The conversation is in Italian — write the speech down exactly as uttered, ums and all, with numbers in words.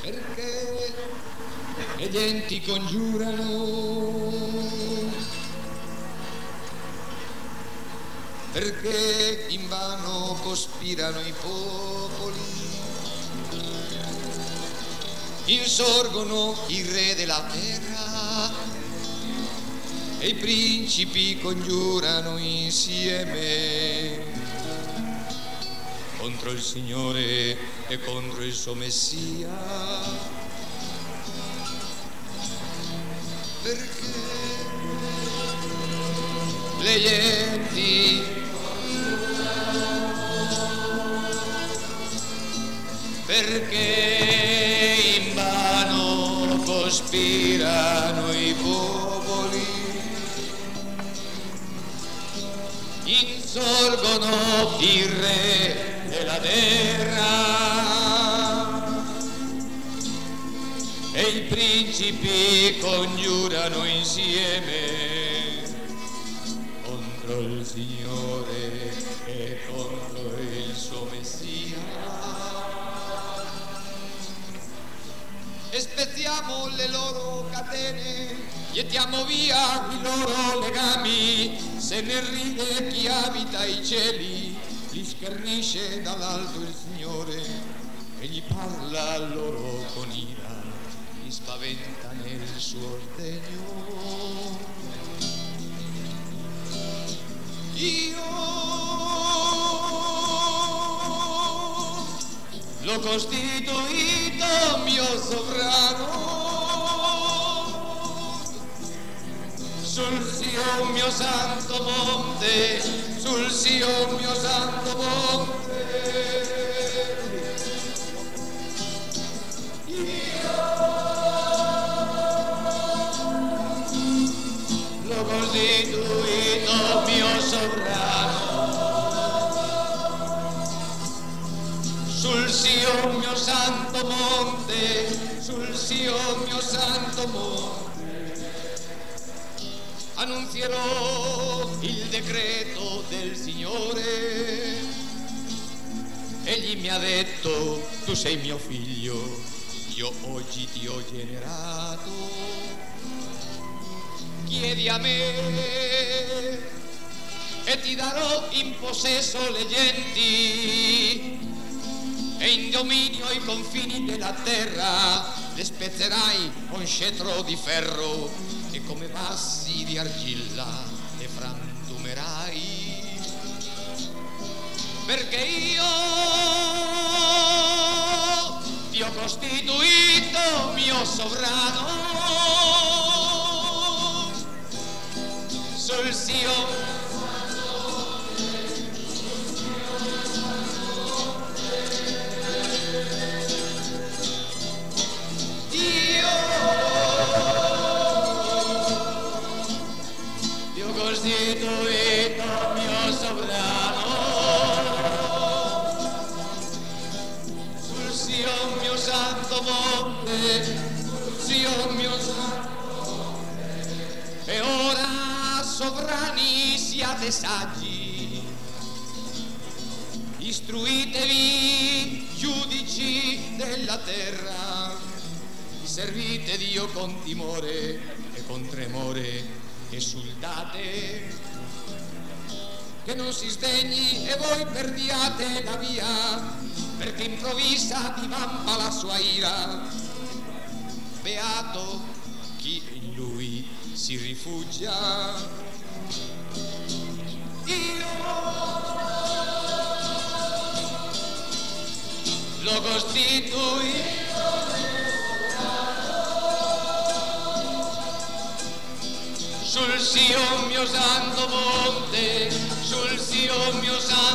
perché le genti congiurano, perché invano cospirano i popoli, insorgono i re della terra e i principi congiurano insieme contro il Signore e contro il suo Messia, perché le genti perché invano cospirano i popoli, insorgono il re della terra e i principi congiurano insieme contro il Signore e contro il suo Messia. E spezziamo le loro catene, gettiamo via i loro legami, se ne ride chi abita i cieli, li schernisce dall'alto il Signore e gli parla loro con ira, li spaventa nel suo sdegno. Io l'ho costituito mio sovrano sul Sion mio santo monte, sul Sion mio santo monte. Io l'ho costituito mio sovrano sul Sion mio santo monte, sul Sion mio santo monte. Annunzierò il decreto del Signore. Egli mi ha detto: tu sei mio figlio, io oggi ti ho generato. Chiedi a me e ti darò in possesso le genti e in dominio i confini della terra. Le spezzerai con scettro di ferro e come vassi di argilla le frantumerai, perché io ti ho costituito mio sovrano sul Sion. Costituito mio sovrano sul Sion mio santo monte, sul Sion mio santo monte. E ora sovrani siate saggi, istruitevi giudici della terra, servite Dio con timore e con tremore. Esultate, che non si sdegni e voi perdiate la via, perché improvvisa divampa la sua ira. Beato chi in lui si rifugia. Io l'ho costituito sul Sion mio santo monte, sul Sion mio santo